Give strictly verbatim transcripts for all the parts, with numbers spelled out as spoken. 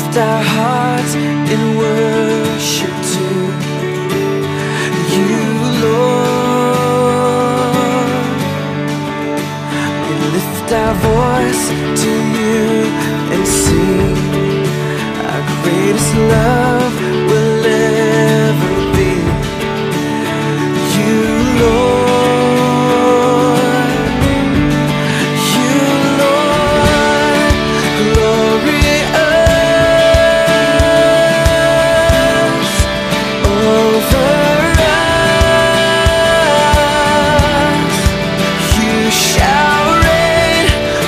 lift our hearts in worship to you, Lord. We lift our voice to you and sing. Our greatest love will ever be you, Lord. You, Lord, glorious over us. You shall reign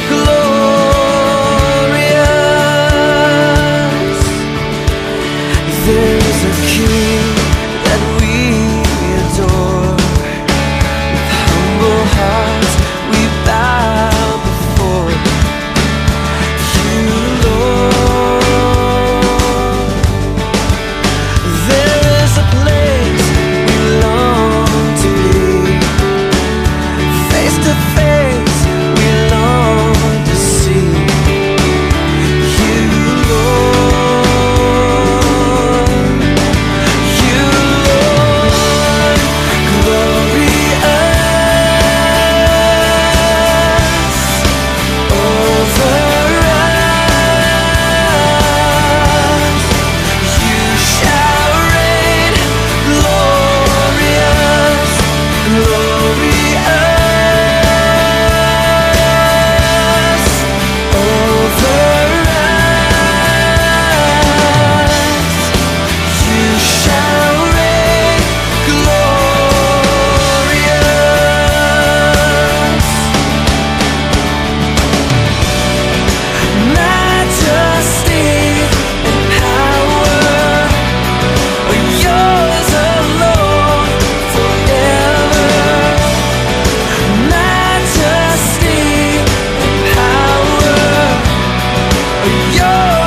glorious. There's a King that we adore. With humble hearts we bow before you, Lord. There is a place we long to be. Face to face we long to see you, Lord. You, Lord, glorious over us. You shall reign glorious, glorious over us. You shall reign glorious. Majesty and power are yours alone forever. Majesty and power are yours